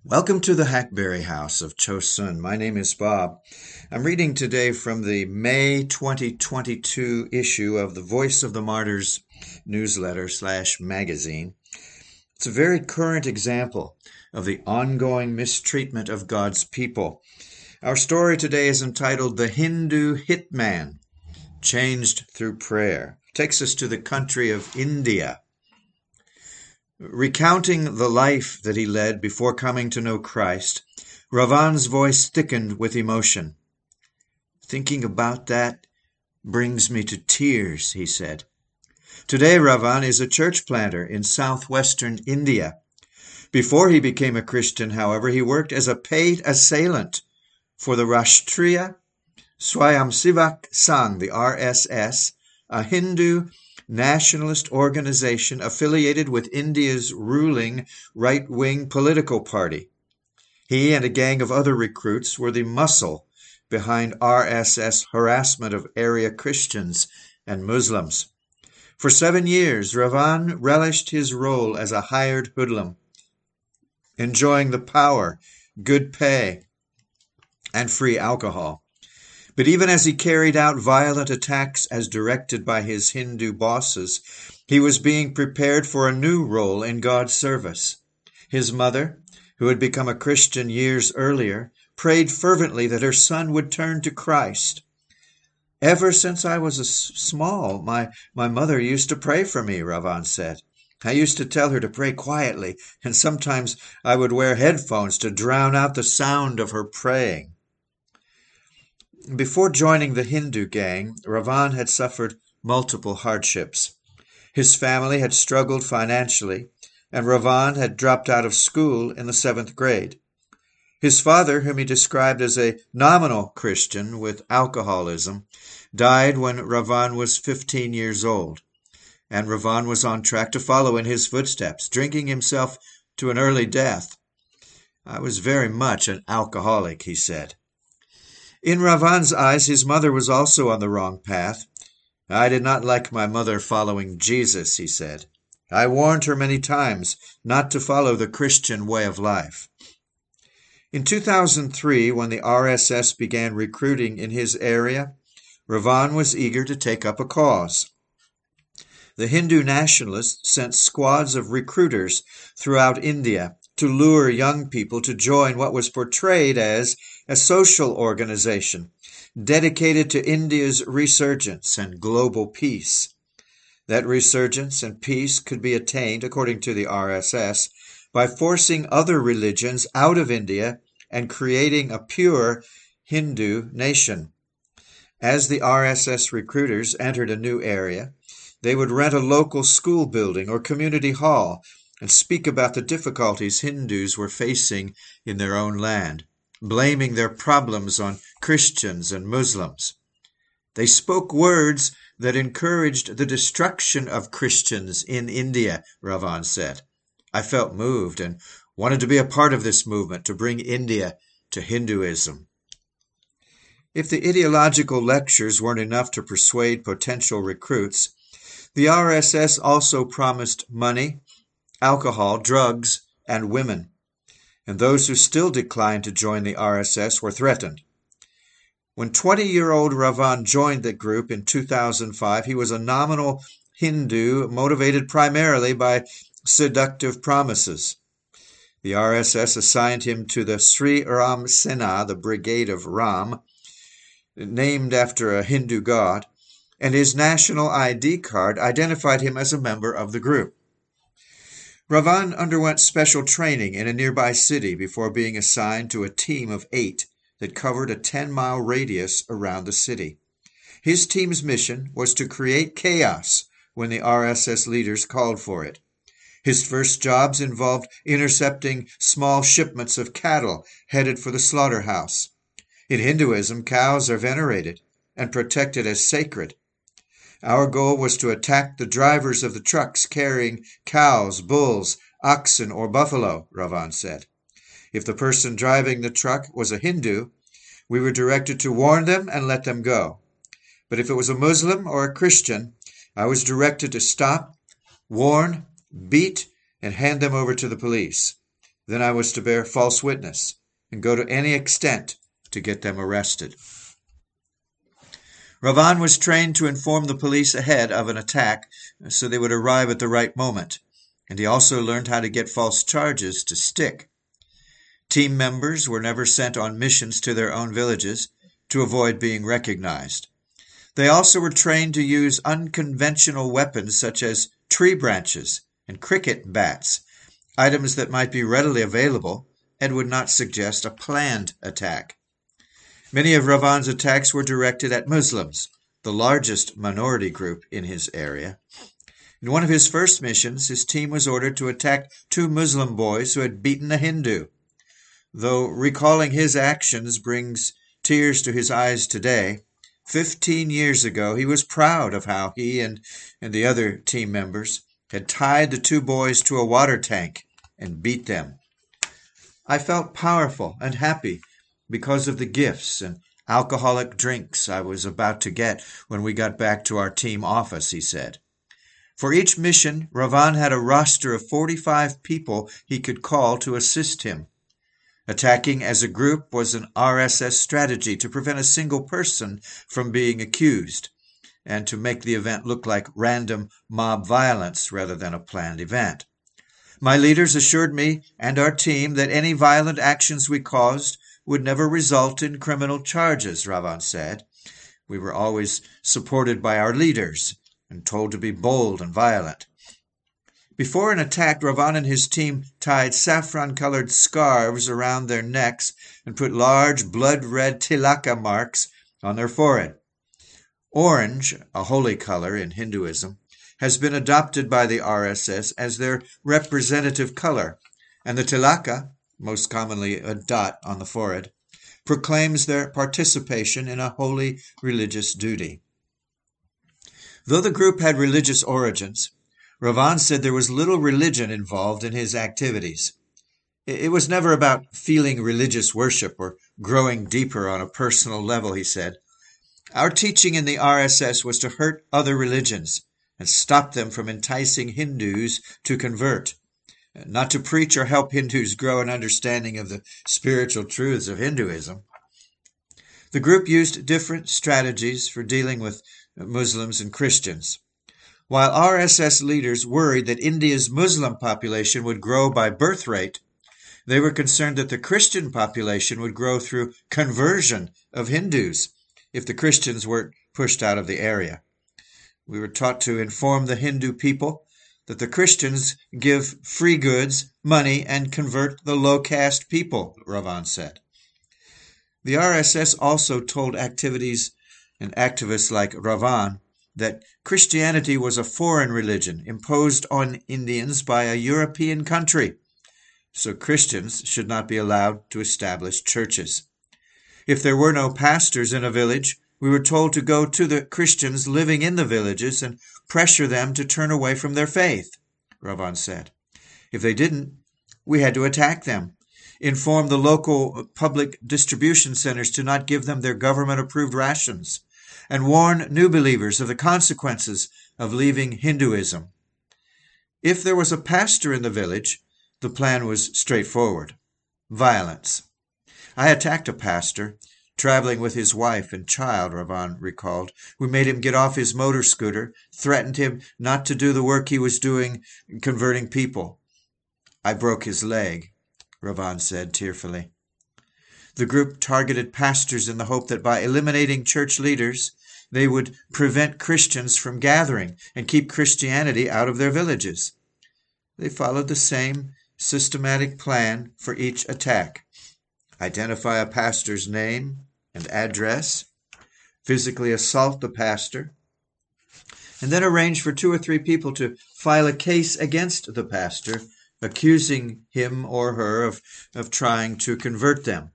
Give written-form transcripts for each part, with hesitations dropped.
Welcome to the Hackberry House of Chosun. My name is Bob. I'm reading today from the May 2022 issue of the Voice of the Martyrs newsletter / magazine. It's a very current example of the ongoing mistreatment of God's people. Our story today is entitled The Hindu Hitman, Changed Through Prayer. It takes us to the country of India. Recounting the life that he led before coming to know Christ, Ravan's voice thickened with emotion. Thinking about that brings me to tears, he said. Today, Ravan is a church planter in southwestern India. Before he became a Christian, however, he worked as a paid assailant for the Rashtriya Swayamsevak Sangh, the RSS, a Hindu nationalist organization affiliated with India's ruling right-wing political party. He and a gang of other recruits were the muscle behind RSS harassment of area Christians and Muslims. For 7 years, Ravan relished his role as a hired hoodlum, enjoying the power, good pay, and free alcohol. But even as he carried out violent attacks as directed by his Hindu bosses, he was being prepared for a new role in God's service. His mother, who had become a Christian years earlier, prayed fervently that her son would turn to Christ. Ever since I was small, my mother used to pray for me, Ravan said. I used to tell her to pray quietly, and sometimes I would wear headphones to drown out the sound of her praying. Before joining the Hindu gang, Ravan had suffered multiple hardships. His family had struggled financially, and Ravan had dropped out of school in the 7th grade. His father, whom he described as a nominal Christian with alcoholism, died when Ravan was 15 years old, and Ravan was on track to follow in his footsteps, drinking himself to an early death. I was very much an alcoholic, he said. In Ravan's eyes, his mother was also on the wrong path. I did not like my mother following Jesus, he said. I warned her many times not to follow the Christian way of life. In 2003, when the RSS began recruiting in his area, Ravan was eager to take up a cause. The Hindu nationalists sent squads of recruiters throughout India to lure young people to join what was portrayed as a social organization dedicated to India's resurgence and global peace. That resurgence and peace could be attained, according to the RSS, by forcing other religions out of India and creating a pure Hindu nation. As the RSS recruiters entered a new area, they would rent a local school building or community hall and speak about the difficulties Hindus were facing in their own land, blaming their problems on Christians and Muslims. They spoke words that encouraged the destruction of Christians in India, Ravan said. I felt moved and wanted to be a part of this movement to bring India to Hinduism. If the ideological lectures weren't enough to persuade potential recruits, the RSS also promised money, alcohol, drugs, and women, and those who still declined to join the RSS were threatened. When 20-year-old Ravan joined the group in 2005, he was a nominal Hindu motivated primarily by seductive promises. The RSS assigned him to the Sri Ram Sena, the Brigade of Ram, named after a Hindu god, and his national ID card identified him as a member of the group. Ravan underwent special training in a nearby city before being assigned to a team of 8 that covered a 10-mile radius around the city. His team's mission was to create chaos when the RSS leaders called for it. His first jobs involved intercepting small shipments of cattle headed for the slaughterhouse. In Hinduism, cows are venerated and protected as sacred. Our goal was to attack the drivers of the trucks carrying cows, bulls, oxen, or buffalo, Ravan said. If the person driving the truck was a Hindu, we were directed to warn them and let them go. But if it was a Muslim or a Christian, I was directed to stop, warn, beat, and hand them over to the police. Then I was to bear false witness and go to any extent to get them arrested. Ravan was trained to inform the police ahead of an attack so they would arrive at the right moment, and he also learned how to get false charges to stick. Team members were never sent on missions to their own villages to avoid being recognized. They also were trained to use unconventional weapons such as tree branches and cricket bats, items that might be readily available and would not suggest a planned attack. Many of Ravan's attacks were directed at Muslims, the largest minority group in his area. In one of his first missions, his team was ordered to attack 2 Muslim boys who had beaten a Hindu. Though recalling his actions brings tears to his eyes today, 15 years ago he was proud of how he and the other team members had tied the 2 boys to a water tank and beat them. I felt powerful and happy because of the gifts and alcoholic drinks I was about to get when we got back to our team office, he said. For each mission, Ravan had a roster of 45 people he could call to assist him. Attacking as a group was an RSS strategy to prevent a single person from being accused and to make the event look like random mob violence rather than a planned event. My leaders assured me and our team that any violent actions we caused would never result in criminal charges, Ravan said. We were always supported by our leaders and told to be bold and violent. Before an attack, Ravan and his team tied saffron-colored scarves around their necks and put large blood-red tilaka marks on their forehead. Orange, a holy color in Hinduism, has been adopted by the RSS as their representative color, and the tilaka, most commonly a dot on the forehead, proclaims their participation in a holy religious duty. Though the group had religious origins, Ravan said there was little religion involved in his activities. It was never about feeling religious worship or growing deeper on a personal level, he said. Our teaching in the RSS was to hurt other religions and stop them from enticing Hindus to convert, not to preach or help Hindus grow an understanding of the spiritual truths of Hinduism. The group used different strategies for dealing with Muslims and Christians. While RSS leaders worried that India's Muslim population would grow by birth rate, they were concerned that the Christian population would grow through conversion of Hindus if the Christians weren't pushed out of the area. We were taught to inform the Hindu people that the Christians give free goods, money, and convert the low-caste people, Ravan said. The RSS also told activities and activists like Ravan that Christianity was a foreign religion imposed on Indians by a European country, so Christians should not be allowed to establish churches. If there were no pastors in a village, we were told to go to the Christians living in the villages and pressure them to turn away from their faith, Ravan said. If they didn't, we had to attack them, inform the local public distribution centers to not give them their government-approved rations, and warn new believers of the consequences of leaving Hinduism. If there was a pastor in the village, the plan was straightforward: violence. I attacked a pastor, traveling with his wife and child, Ravan recalled. We made him get off his motor scooter, threatened him not to do the work he was doing, converting people. I broke his leg, Ravan said tearfully. The group targeted pastors in the hope that by eliminating church leaders, they would prevent Christians from gathering and keep Christianity out of their villages. They followed the same systematic plan for each attack: identify a pastor's name and address, physically assault the pastor, and then arrange for 2 or 3 people to file a case against the pastor, accusing him or her of trying to convert them.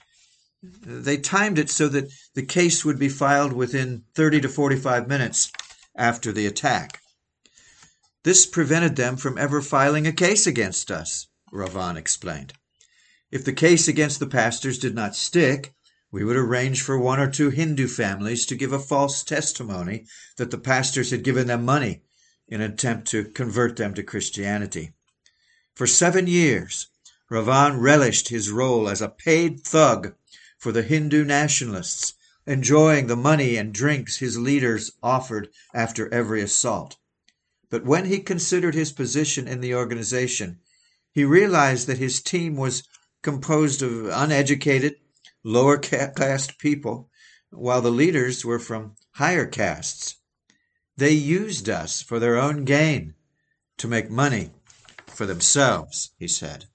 They timed it so that the case would be filed within 30 to 45 minutes after the attack. This prevented them from ever filing a case against us, Ravan explained. If the case against the pastors did not stick, we would arrange for 1 or 2 Hindu families to give a false testimony that the pastors had given them money in an attempt to convert them to Christianity. For 7 years, Ravan relished his role as a paid thug for the Hindu nationalists, enjoying the money and drinks his leaders offered after every assault. But when he considered his position in the organization, he realized that his team was composed of uneducated, lower caste people, while the leaders were from higher castes. They used us for their own gain, to make money for themselves, he said.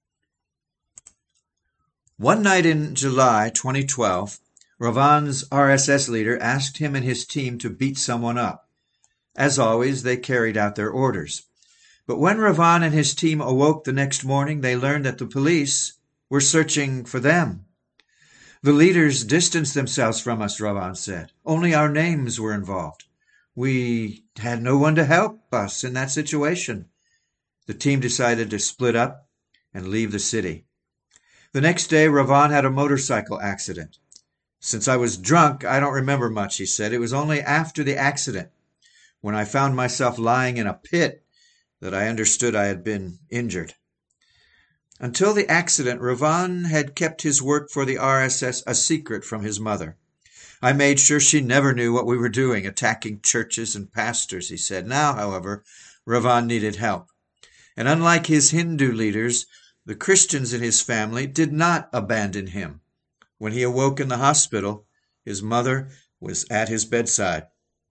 One night in July 2012, Ravan's RSS leader asked him and his team to beat someone up. As always, they carried out their orders. But when Ravan and his team awoke the next morning, they learned that the police were searching for them. The leaders distanced themselves from us, Ravan said. Only our names were involved. We had no one to help us in that situation. The team decided to split up and leave the city. The next day, Ravan had a motorcycle accident. Since I was drunk, I don't remember much, he said. It was only after the accident, when I found myself lying in a pit, that I understood I had been injured. Until the accident, Ravan had kept his work for the RSS a secret from his mother. I made sure she never knew what we were doing, attacking churches and pastors, he said. Now, however, Ravan needed help. And unlike his Hindu leaders, the Christians in his family did not abandon him. When he awoke in the hospital, his mother was at his bedside.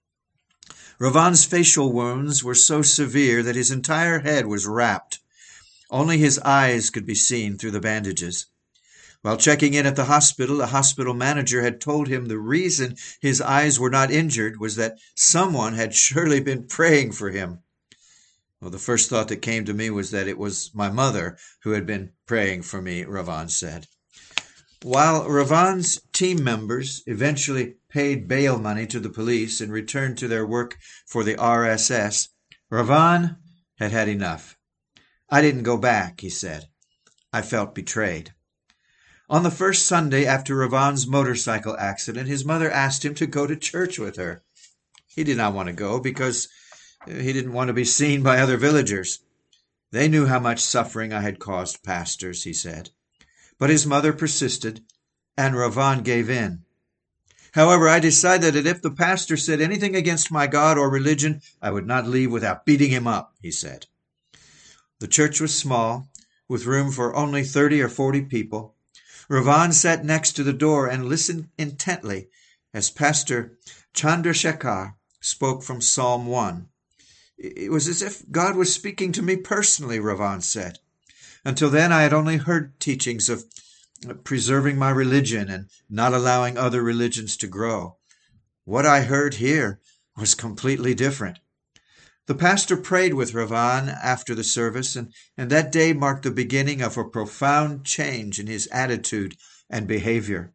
Ravan's facial wounds were so severe that his entire head was wrapped. Only his eyes could be seen through the bandages. While checking in at the hospital manager had told him the reason his eyes were not injured was that someone had surely been praying for him. Well, the first thought that came to me was that it was my mother who had been praying for me, Ravan said. While Ravan's team members eventually paid bail money to the police and returned to their work for the RSS, Ravan had had enough. I didn't go back, he said. I felt betrayed. On the first Sunday after Ravan's motorcycle accident, his mother asked him to go to church with her. He did not want to go because he didn't want to be seen by other villagers. They knew how much suffering I had caused pastors, he said. But his mother persisted, and Ravan gave in. However, I decided that if the pastor said anything against my God or religion, I would not leave without beating him up, he said. The church was small, with room for only 30 or 40 people. Ravan sat next to the door and listened intently as Pastor Chandrasekhar spoke from Psalm 1. It was as if God was speaking to me personally, Ravan said. Until then, I had only heard teachings of preserving my religion and not allowing other religions to grow. What I heard here was completely different. The pastor prayed with Ravan after the service, and that day marked the beginning of a profound change in his attitude and behavior.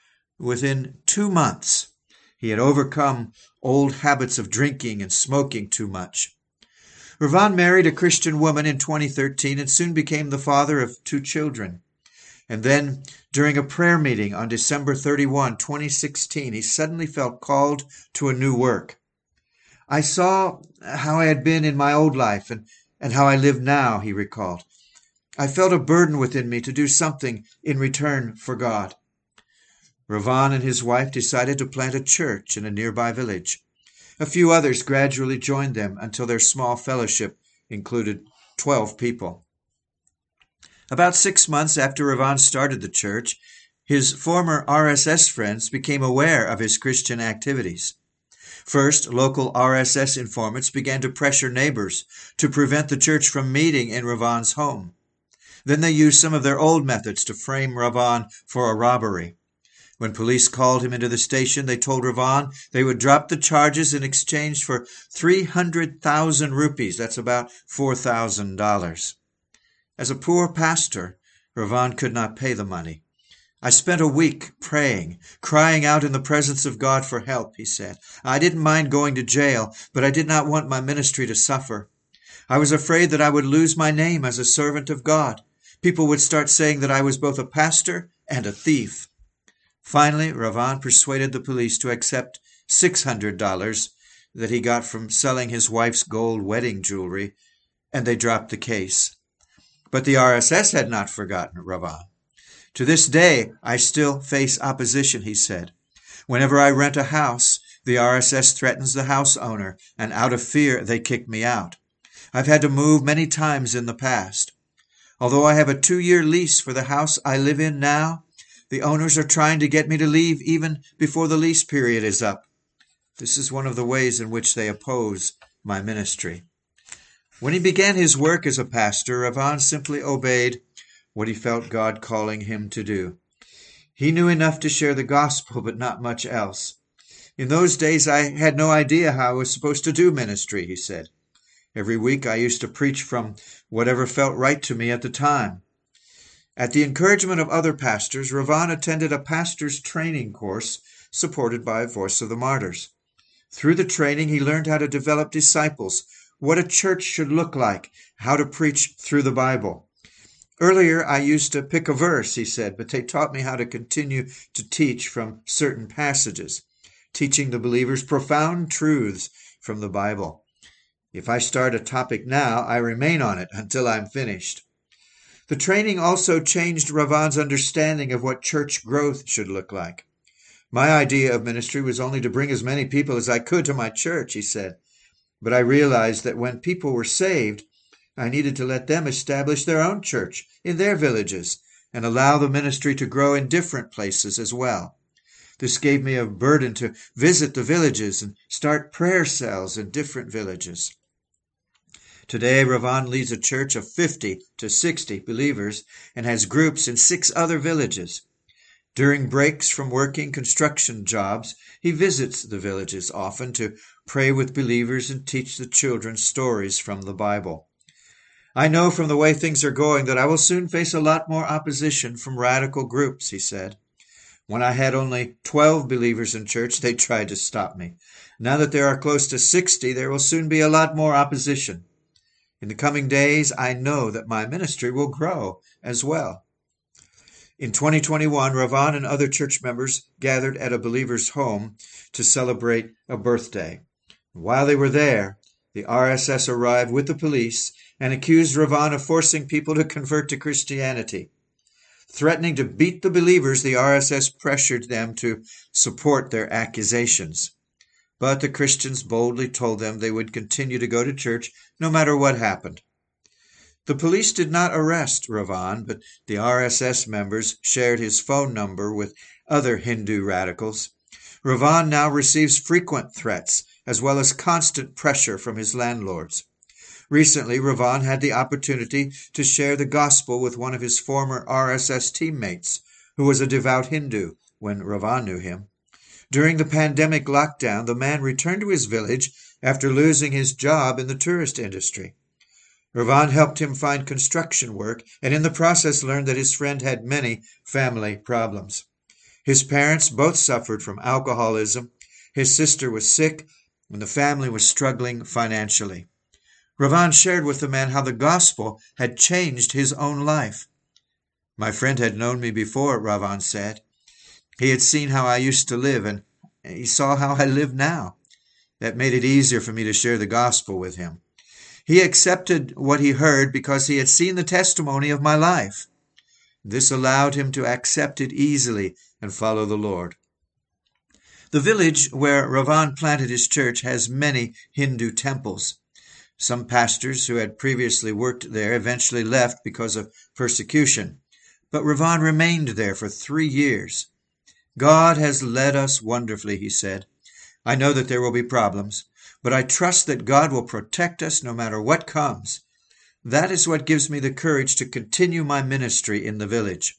Within 2 months, he had overcome old habits of drinking and smoking too much. Ravan married a Christian woman in 2013 and soon became the father of 2 children. And then, during a prayer meeting on December 31, 2016, he suddenly felt called to a new work. I saw how I had been in my old life and how I live now, he recalled. I felt a burden within me to do something in return for God. Ravan and his wife decided to plant a church in a nearby village. A few others gradually joined them until their small fellowship included 12 people. About 6 months after Ravan started the church, his former RSS friends became aware of his Christian activities. First, local RSS informants began to pressure neighbors to prevent the church from meeting in Ravan's home. Then they used some of their old methods to frame Ravan for a robbery. When police called him into the station, they told Ravan they would drop the charges in exchange for 300,000 rupees. That's about $4,000. As a poor pastor, Ravan could not pay the money. I spent a week praying, crying out in the presence of God for help, he said. I didn't mind going to jail, but I did not want my ministry to suffer. I was afraid that I would lose my name as a servant of God. People would start saying that I was both a pastor and a thief. Finally, Ravan persuaded the police to accept $600 that he got from selling his wife's gold wedding jewelry, and they dropped the case. But the RSS had not forgotten Ravan. To this day, I still face opposition, he said. Whenever I rent a house, the RSS threatens the house owner, and out of fear, they kick me out. I've had to move many times in the past. Although I have a 2-year lease for the house I live in now, the owners are trying to get me to leave even before the lease period is up. This is one of the ways in which they oppose my ministry. When he began his work as a pastor, Ravan simply obeyed what he felt God calling him to do. He knew enough to share the gospel, but not much else. In those days, I had no idea how I was supposed to do ministry, he said. Every week I used to preach from whatever felt right to me at the time. At the encouragement of other pastors, Ravan attended a pastor's training course supported by Voice of the Martyrs. Through the training, he learned how to develop disciples, what a church should look like, how to preach through the Bible. Earlier, I used to pick a verse, he said, but they taught me how to continue to teach from certain passages, teaching the believers profound truths from the Bible. If I start a topic now, I remain on it until I'm finished. The training also changed Ravan's understanding of what church growth should look like. My idea of ministry was only to bring as many people as I could to my church, he said. But I realized that when people were saved, I needed to let them establish their own church in their villages and allow the ministry to grow in different places as well. This gave me a burden to visit the villages and start prayer cells in different villages. Today, Ravan leads a church of 50 to 60 believers and has groups in 6 other villages. During breaks from working construction jobs, he visits the villages often to pray with believers and teach the children stories from the Bible. I know from the way things are going that I will soon face a lot more opposition from radical groups, he said. When I had only 12 believers in church, they tried to stop me. Now that there are close to 60, there will soon be a lot more opposition. In the coming days, I know that my ministry will grow as well. In 2021, Ravan and other church members gathered at a believer's home to celebrate a birthday. While they were there, the RSS arrived with the police and accused Ravan of forcing people to convert to Christianity. Threatening to beat the believers, the RSS pressured them to support their accusations. But the Christians boldly told them they would continue to go to church no matter what happened. The police did not arrest Ravan, but the RSS members shared his phone number with other Hindu radicals. Ravan now receives frequent threats, as well as constant pressure from his landlords. Recently, Ravan had the opportunity to share the gospel with one of his former RSS teammates, who was a devout Hindu when Ravan knew him. During the pandemic lockdown, the man returned to his village after losing his job in the tourist industry. Ravan helped him find construction work and in the process learned that his friend had many family problems. His parents both suffered from alcoholism, his sister was sick, and the family was struggling financially. Ravan shared with the man how the gospel had changed his own life. My friend had known me before, Ravan said. He had seen how I used to live, and he saw how I live now. That made it easier for me to share the gospel with him. He accepted what he heard because he had seen the testimony of my life. This allowed him to accept it easily and follow the Lord. The village where Ravan planted his church has many Hindu temples. Some pastors who had previously worked there eventually left because of persecution, but Ravan remained there for 3 years. God has led us wonderfully, he said. I know that there will be problems, but I trust that God will protect us no matter what comes. That is what gives me the courage to continue my ministry in the village.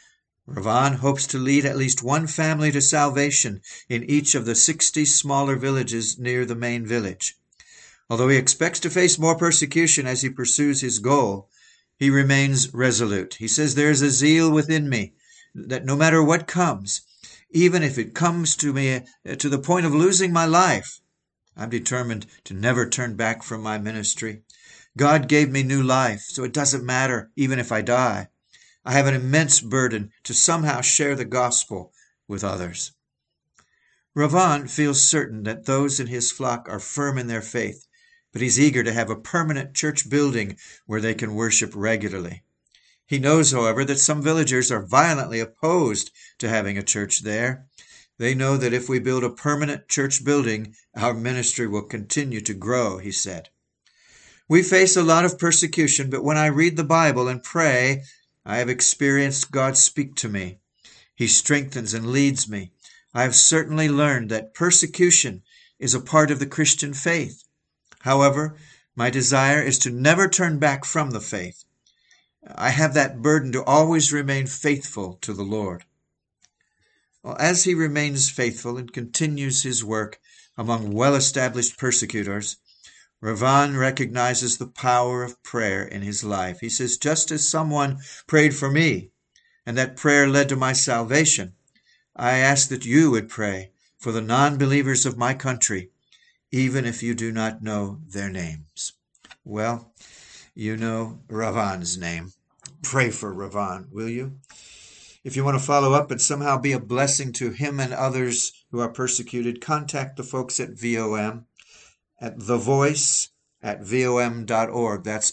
Ravan hopes to lead at least one family to salvation in each of the 60 smaller villages near the main village. Although he expects to face more persecution as he pursues his goal, he remains resolute. He says, there is a zeal within me that no matter what comes, even if it comes to me to the point of losing my life, I'm determined to never turn back from my ministry. God gave me new life, so it doesn't matter even if I die. I have an immense burden to somehow share the gospel with others. Ravan feels certain that those in his flock are firm in their faith, but he's eager to have a permanent church building where they can worship regularly. He knows, however, that some villagers are violently opposed to having a church there. They know that if we build a permanent church building, our ministry will continue to grow, he said. We face a lot of persecution, but when I read the Bible and pray, I have experienced God speak to me. He strengthens and leads me. I have certainly learned that persecution is a part of the Christian faith. However, my desire is to never turn back from the faith. I have that burden to always remain faithful to the Lord. Well, as he remains faithful and continues his work among well-established persecutors, Ravan recognizes the power of prayer in his life. He says, just as someone prayed for me, and that prayer led to my salvation, I ask that you would pray for the non-believers of my country, even if you do not know their names. Well, you know Ravan's name. Pray for Ravan, will you? If you want to follow up and somehow be a blessing to him and others who are persecuted, contact the folks at VOM at thevoice@vom.org. That's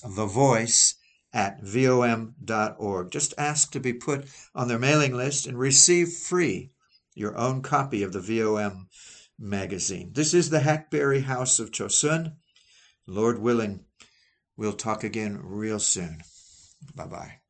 thevoice@vom.org. Just ask to be put on their mailing list and receive free your own copy of the VOM magazine. This is the Hackberry House of Chosun. Lord willing, we'll talk again real soon. Bye-bye.